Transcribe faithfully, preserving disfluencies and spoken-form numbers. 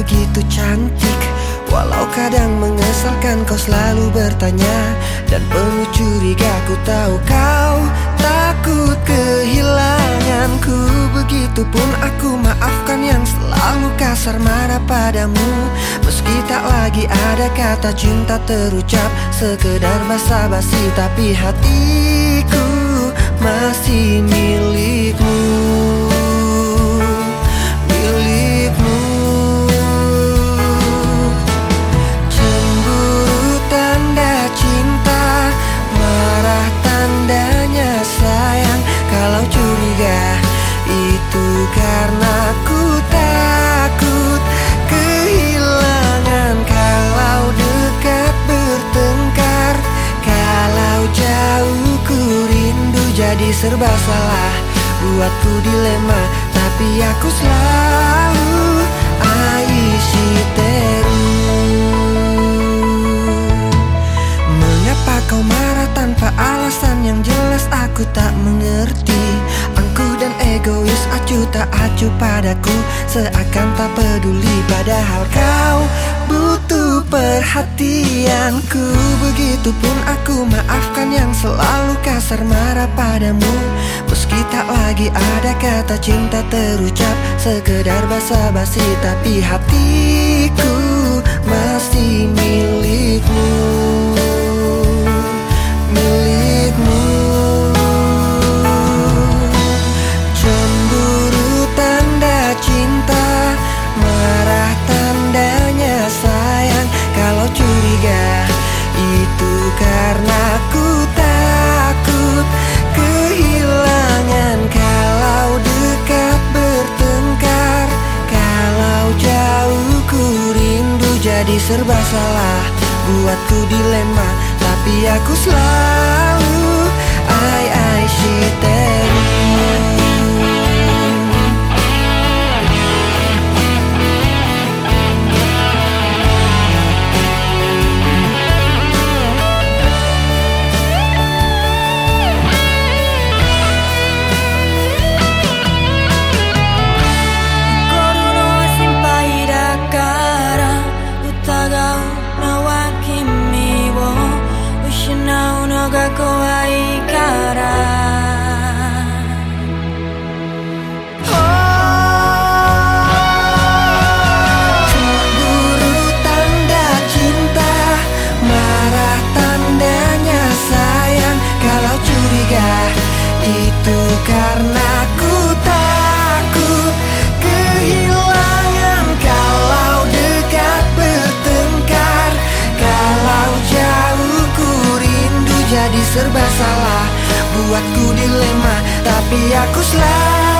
begitu cantik, walau kadang mengesalkan kau selalu bertanya. Dan penuh curiga ku tahu kau takut kehilanganku. Begitupun aku maafkan yang selalu kasar marah padamu. Meski tak lagi ada kata cinta terucap, sekedar basa-basi, tapi hatiku masih milikmu. Milikmu. Cemburu tanda cinta, marah tandanya sayang. Kalau curiga itu karena ku takut kehilangan. Kalau dekat bertengkar, kalau jauh ku rindu. Jadi serba salah, buatku dilema, tapi aku selalu Aishiteru. Mengapa kau marah tanpa alasan yang jelas aku tak mengerti. Angku dan egois, acuh tak acuh padaku, seakan tak peduli, padahal kau butuh perhatianku. Begitupun aku maafkan yang selalu kasar marah padamu. Meski tak lagi ada kata cinta terucap, sekedar basa-basi, tapi hatiku masih milikmu. Milikmu. Cemburu tanda cinta, marah tandanya sayang. Kalau curiga itu karena ku takut kehilangan. Kalau dekat bertengkar, kalau jauh ku rindu. Jadi serba salah, buatku dilema, tapi aku selalu Ai Aishiteru. Itu karena ku takut kehilangan. Kalau dekat bertengkar, kalau jauh ku rindu. Jadi serba salah, buatku dilema, tapi aku selalu